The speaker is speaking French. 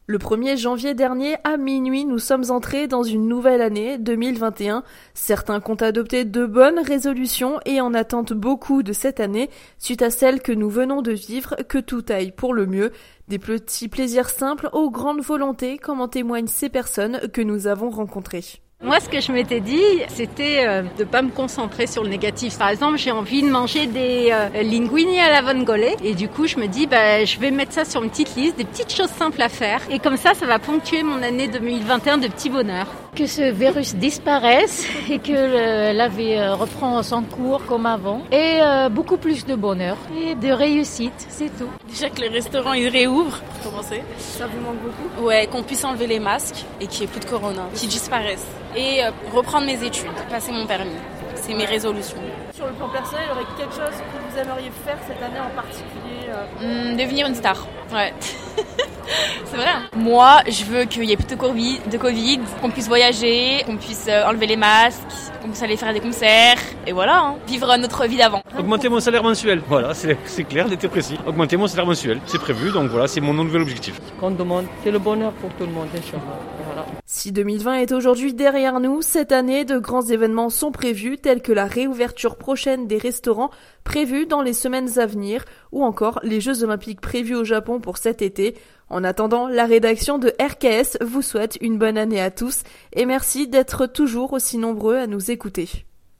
Le 1er janvier dernier, à minuit, nous sommes entrés dans une nouvelle année, 2021. Certains comptent adopter de bonnes résolutions et en attendent beaucoup de cette année, suite à celle que nous venons de vivre, que tout aille pour le mieux. Des petits plaisirs simples aux grandes volontés, comme en témoignent ces personnes que nous avons rencontrées. Moi, ce que je m'étais dit, c'était de pas me concentrer sur le négatif. Par exemple, j'ai envie de manger des linguini à la vongole et du coup, je me dis, je vais mettre ça sur une petite liste, des petites choses simples à faire. Et comme ça va ponctuer mon année 2021 de petits bonheurs. Que ce virus disparaisse et que la vie reprend son cours comme avant. Et beaucoup plus de bonheur et de réussite, c'est tout. Déjà que les restaurants, ils réouvrent, pour commencer. Ça vous manque beaucoup ? Ouais, qu'on puisse enlever les masques et qu'il n'y ait plus de corona, qu'ils disparaissent. Et reprendre mes études, passer mon permis. C'est mes résolutions. Sur le plan personnel, il y aurait quelque chose que vous aimeriez faire cette année en particulier Devenir une star, ouais. C'est vrai. Moi, je veux qu'il y ait plus de Covid, qu'on puisse voyager, qu'on puisse enlever les masques, qu'on puisse aller faire des concerts, et voilà, vivre notre vie d'avant. Augmenter mon salaire mensuel, voilà, c'est clair, c'était précis. Augmenter mon salaire mensuel, c'est prévu, donc voilà, c'est mon nouvel objectif. Ce qu'on demande, c'est le bonheur pour tout le monde, Inch'Allah. Voilà. Si 2020 est aujourd'hui derrière nous, cette année, de grands événements sont prévus, tels que la réouverture prochaine des restaurants prévus dans les semaines à venir, ou encore les Jeux Olympiques prévus au Japon pour cet été. En attendant, la rédaction de RKS vous souhaite une bonne année à tous et merci d'être toujours aussi nombreux à nous écouter.